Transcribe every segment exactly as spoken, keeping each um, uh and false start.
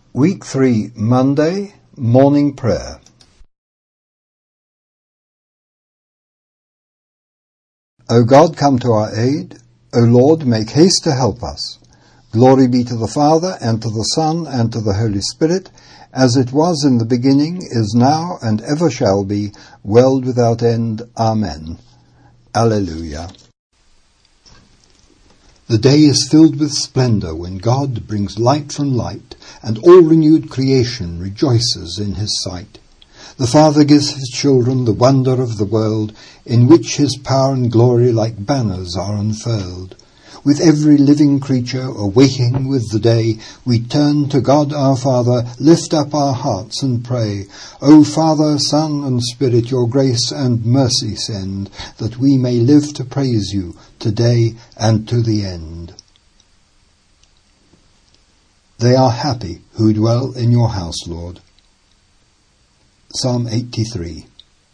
Week three, Monday, Morning Prayer. O God, come to our aid. O Lord, make haste to help us. Glory be to the Father, and to the Son, and to the Holy Spirit, as it was in the beginning, is now, and ever shall be, world without end. Amen. Alleluia. The day is filled with splendour when God brings light from light, and all renewed creation rejoices in his sight. The Father gives his children the wonder of the world, in which his power and glory like banners are unfurled. With every living creature awaking with the day, we turn to God our Father, lift up our hearts and pray. O Father, Son, and Spirit, your grace and mercy send, that we may live to praise you today and to the end. They are happy who dwell in your house, Lord. Psalm eighty-three.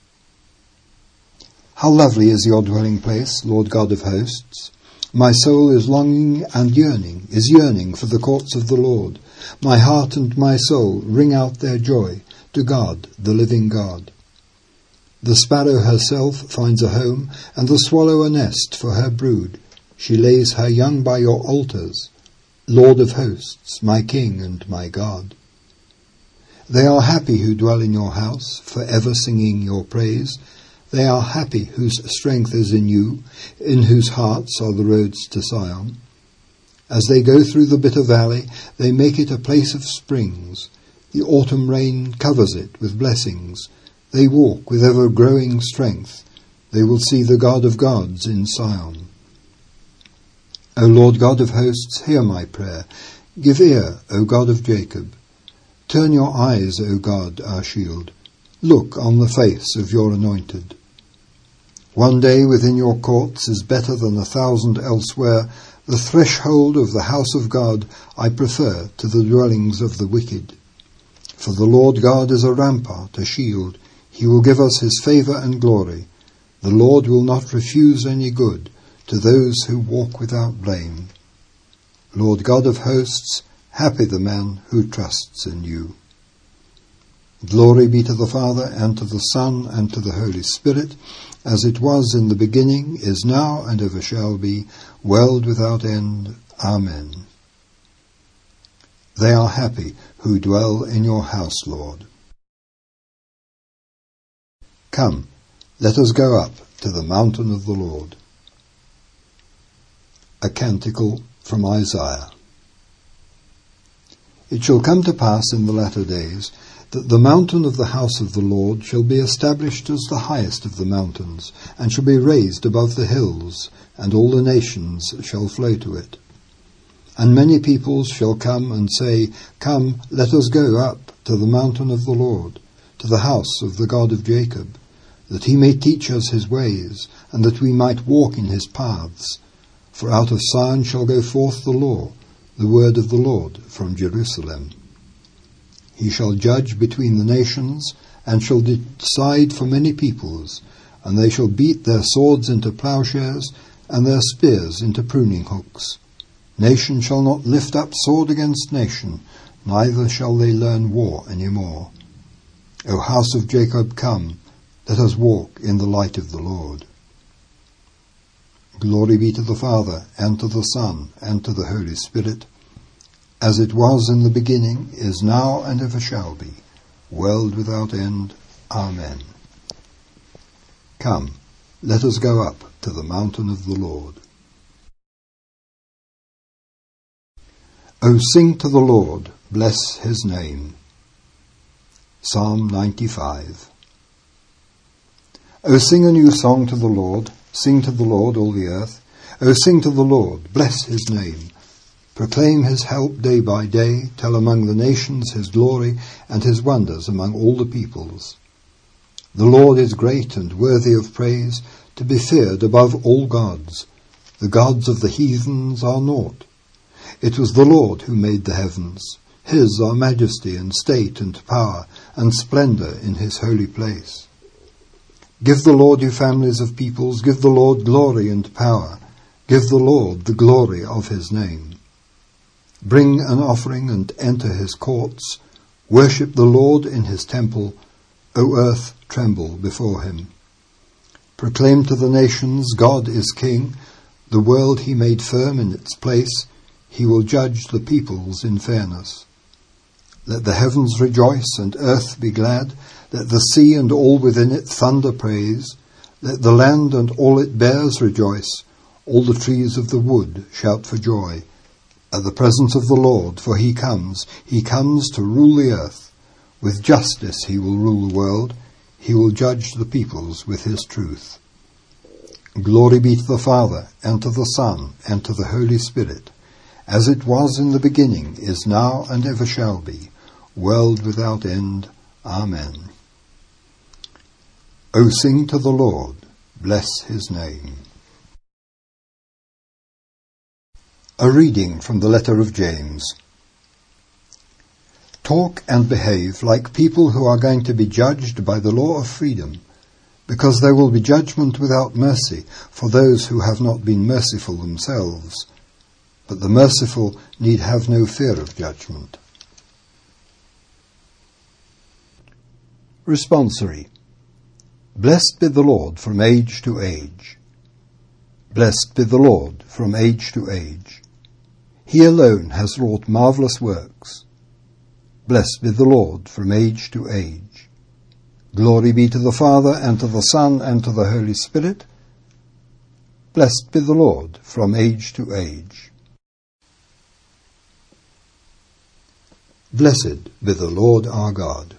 How lovely is your dwelling place, Lord God of hosts! My soul is longing and yearning, is yearning for the courts of the Lord. My heart and my soul ring out their joy to God, the living God. The sparrow herself finds a home, and the swallow a nest for her brood. She lays her young by your altars, Lord of hosts, my King and my God. They are happy who dwell in your house, for ever singing your praise. They are happy whose strength is in you, in whose hearts are the roads to Sion. As they go through the bitter valley, they make it a place of springs. The autumn rain covers it with blessings. They walk with ever-growing strength. They will see the God of gods in Sion. O Lord God of hosts, hear my prayer. Give ear, O God of Jacob. Turn your eyes, O God, our shield. Look on the face of your anointed. One day within your courts is better than a thousand elsewhere. The threshold of the house of God I prefer to the dwellings of the wicked. For the Lord God is a rampart, a shield. He will give us his favour and glory. The Lord will not refuse any good to those who walk without blame. Lord God of hosts, happy the man who trusts in you. Glory be to the Father, and to the Son, and to the Holy Spirit, as it was in the beginning, is now, and ever shall be, world without end. Amen. They are happy who dwell in your house, Lord. Come, let us go up to the mountain of the Lord. A canticle from Isaiah. It shall come to pass in the latter days that the mountain of the house of the Lord shall be established as the highest of the mountains, and shall be raised above the hills, and all the nations shall flow to it. And many peoples shall come and say, Come, let us go up to the mountain of the Lord, to the house of the God of Jacob, that he may teach us his ways, and that we might walk in his paths. For out of Sion shall go forth the law, the word of the Lord from Jerusalem. He shall judge between the nations, and shall decide for many peoples, and they shall beat their swords into plowshares, and their spears into pruning hooks. Nation shall not lift up sword against nation, neither shall they learn war any more. O house of Jacob, come, let us walk in the light of the Lord. Glory be to the Father, and to the Son, and to the Holy Spirit, as it was in the beginning, is now, and ever shall be, world without end. Amen. Come, let us go up to the mountain of the Lord. O sing to the Lord, bless his name. Psalm ninety-five. O sing a new song to the Lord, sing to the Lord, all the earth. O sing to the Lord, bless his name. Proclaim his help day by day, tell among the nations his glory, and his wonders among all the peoples. The Lord is great and worthy of praise, to be feared above all gods. The gods of the heathens are naught. It was the Lord who made the heavens. His are majesty and state and power, and splendour in his holy place. Give the Lord, you families of peoples, give the Lord glory and power. Give the Lord the glory of his name. Bring an offering and enter his courts. Worship the Lord in his temple. O earth, tremble before him. Proclaim to the nations, God is king. The world he made firm in its place. He will judge the peoples in fairness. Let the heavens rejoice and earth be glad. Let the sea and all within it thunder praise. Let the land and all it bears rejoice. All the trees of the wood shout for joy at the presence of the Lord, for he comes, he comes to rule the earth. With justice he will rule the world. He will judge the peoples with his truth. Glory be to the Father, and to the Son, and to the Holy Spirit, as it was in the beginning, is now, and ever shall be, world without end. Amen. O sing to the Lord, bless his name. A reading from the letter of James. Talk and behave like people who are going to be judged by the law of freedom, because there will be judgment without mercy for those who have not been merciful themselves. But the merciful need have no fear of judgment. Responsory. Blessed be the Lord from age to age. Blessed be the Lord from age to age. He alone has wrought marvellous works. Blessed be the Lord from age to age. Glory be to the Father, and to the Son, and to the Holy Spirit. Blessed be the Lord from age to age. Blessed be the Lord our God.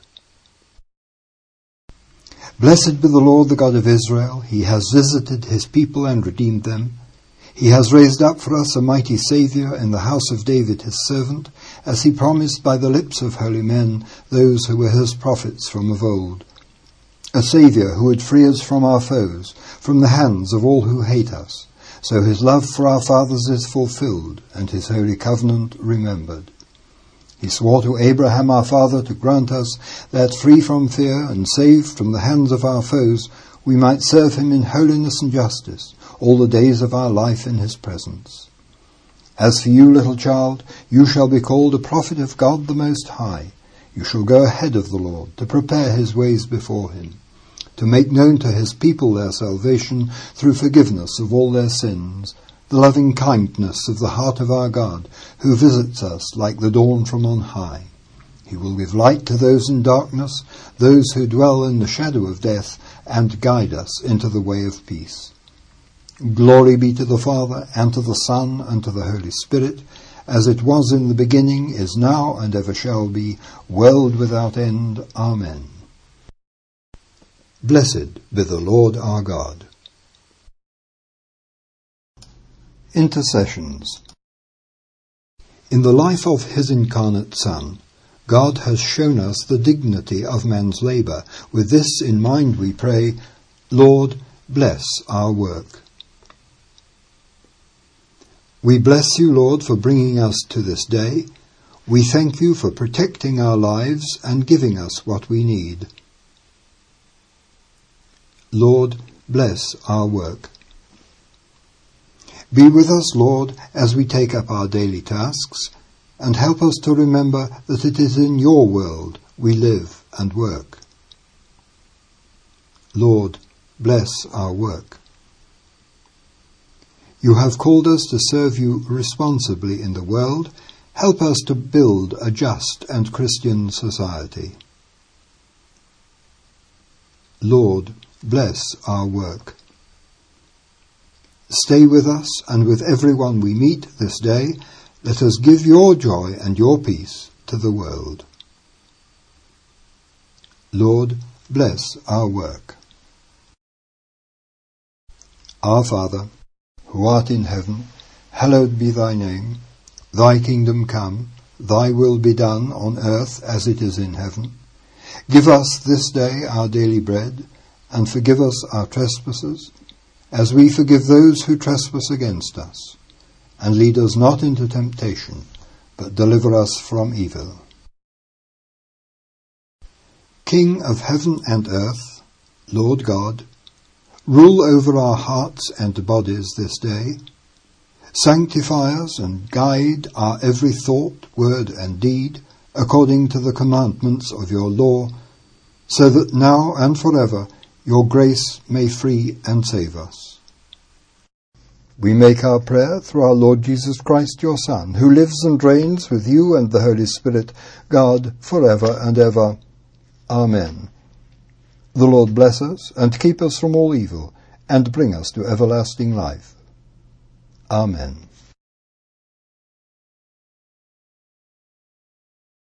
Blessed be the Lord, the God of Israel. He has visited his people and redeemed them. He has raised up for us a mighty Saviour in the house of David his servant, as he promised by the lips of holy men, those who were his prophets from of old. A Saviour who would free us from our foes, from the hands of all who hate us. So his love for our fathers is fulfilled, and his holy covenant remembered. He swore to Abraham our father to grant us that, free from fear and saved from the hands of our foes, we might serve him in holiness and justice all the days of our life in his presence. As for you, little child, you shall be called a prophet of God the Most High. You shall go ahead of the Lord to prepare his ways before him, to make known to his people their salvation through forgiveness of all their sins, the loving kindness of the heart of our God, who visits us like the dawn from on high. He will give light to those in darkness, those who dwell in the shadow of death, and guide us into the way of peace. Glory be to the Father, and to the Son, and to the Holy Spirit, as it was in the beginning, is now, and ever shall be, world without end. Amen. Blessed be the Lord our God. Intercessions. In the life of his incarnate Son, God has shown us the dignity of man's labour. With this in mind we pray, Lord, bless our work. We bless you, Lord, for bringing us to this day. We thank you for protecting our lives and giving us what we need. Lord, bless our work. Be with us, Lord, as we take up our daily tasks, and help us to remember that it is in your world we live and work. Lord, bless our work. You have called us to serve you responsibly in the world. Help us to build a just and Christian society. Lord, bless our work. Stay with us and with everyone we meet this day. Let us give your joy and your peace to the world. Lord, bless our work. Our Father, who art in heaven, hallowed be thy name. Thy kingdom come, thy will be done on earth as it is in heaven. Give us this day our daily bread, and forgive us our trespasses, as we forgive those who trespass against us. And lead us not into temptation, but deliver us from evil. King of heaven and earth, Lord God, rule over our hearts and bodies this day. Sanctify us and guide our every thought, word, and deed, according to the commandments of your law, so that now and forever your grace may free and save us. We make our prayer through our Lord Jesus Christ, your Son, who lives and reigns with you and the Holy Spirit, God, forever and ever. Amen. The Lord bless us and keep us from all evil, and bring us to everlasting life. Amen.